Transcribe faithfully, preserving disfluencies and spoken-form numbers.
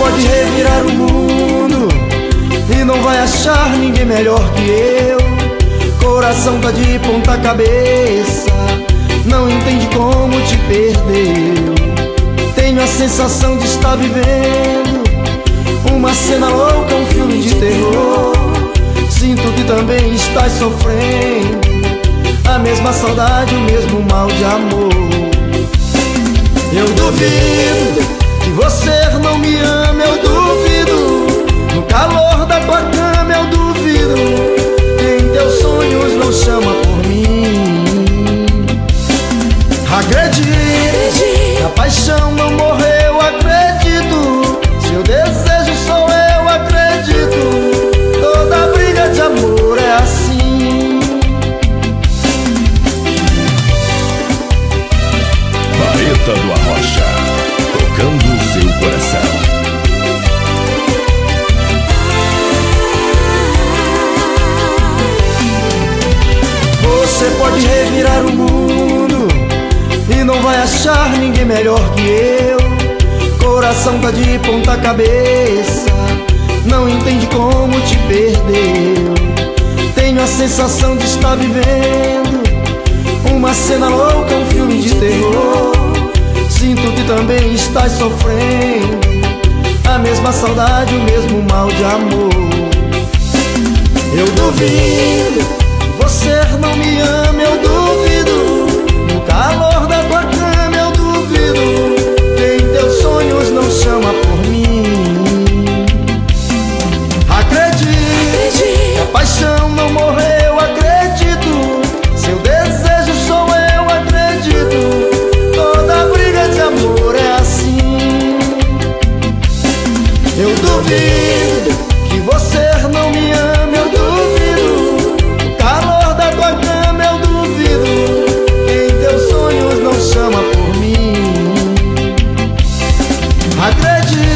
pode revirar o mundo e não vai achar ninguém melhor que eu. Coração tá de ponta cabeça, não entende como te perdeu. Tenho a sensação de estar vivendo uma cena louca, um filme de terror. Sinto que também estás sofrendo a mesma saudade, o mesmo mal de amor. Eu duvido que você não me ama, eu duvido. No calor da tua cama eu duvido. Em teus sonhos não chama por mim. Acredite, a paixão não morreu, acredito. Seu desejo sou eu, acredito. Toda briga de amor é assim. Bareta do Arrocha, tocando o seu coração. Você pode revirar o mundo e não vai achar ninguém melhor que eu. Coração tá de ponta cabeça, não entende como te perdeu. Tenho a sensação de estar vivendo uma cena louca, um filme de terror. Sinto que também estás sofrendo a mesma saudade, o mesmo mal de amor. Eu duvido que você não me ama, eu duvido. No calor da tua cama eu duvido. Em teus sonhos não chama por mim. Acredite, a paixão não morreu, acredito. Seu desejo sou eu, acredito. Toda briga de amor é assim. Eu duvido que você não me ama, eu duvido. No calor da tua cama eu duvido. Em teus sonhos não chama por mim. Acredito.